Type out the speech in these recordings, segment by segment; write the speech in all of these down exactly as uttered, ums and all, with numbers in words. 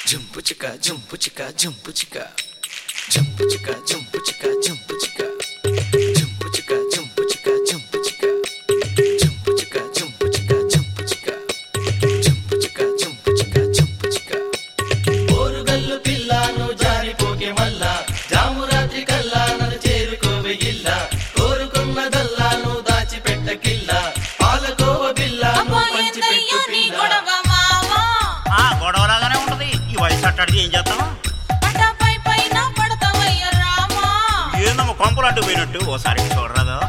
Jump చిక jump చిక jump చిక జంపు చిక జంపు చిక జంపు చిక జంపు చిక జంపు చిక జంపు చిక జంపు చిక జంపు చిక జంపు చిక జంపు చిక జంపు చిక జంపు చిక ఓరుగల్లు పిల్లను జారిపోకే మల్లా జామురాత్రి కల్లా నన్ను చేరుకోవే ఇల్ల కోరుకున్నదల్లాను దాచిపెట్టకిల్ల పాలకోవ బిల్లను పంచిపెట్టు పిల్ల. ఆ గొడవలాగానే ఉంటది ఈ వయసు అట్టాడికి ఏం చేస్తాం ఏందమ్మ కొంపలు అడ్డు పోయినట్టు ఓసారి చూడరాదు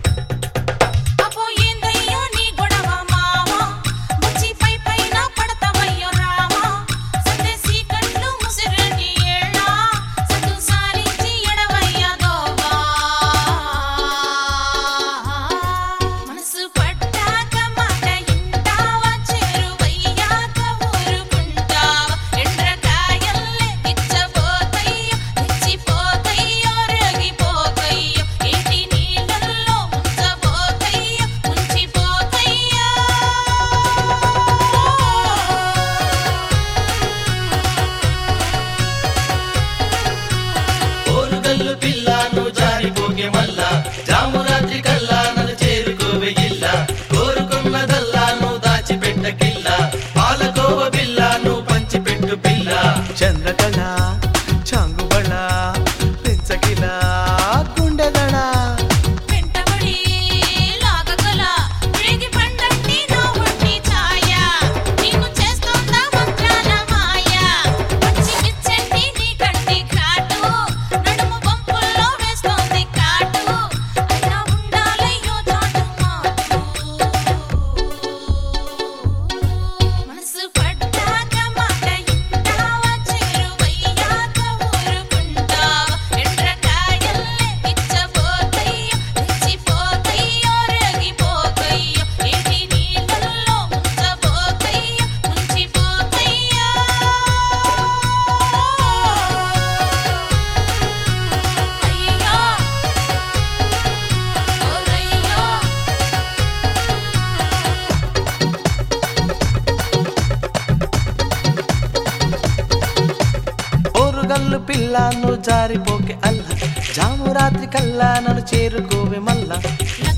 ఓరుగల్లు పిల్లను జారిపోకే మల్లా జామురాత్రి కల్లా నన్ను చేరుకోవే ఇల్ల కోరుకున్నదల్లాను దాచిపెట్టకిల్ల పాలకోవ బిల్లను పంచిపెట్టు పిల్ల. చంద్రకళ చాంగుబళ పెంచకిల గుండెదడ ఓరుగల్లు పిల్లను జారిపోకే అల్ల జామురాత్రి కల్లా నన్ను చేరుకోవే మల్ల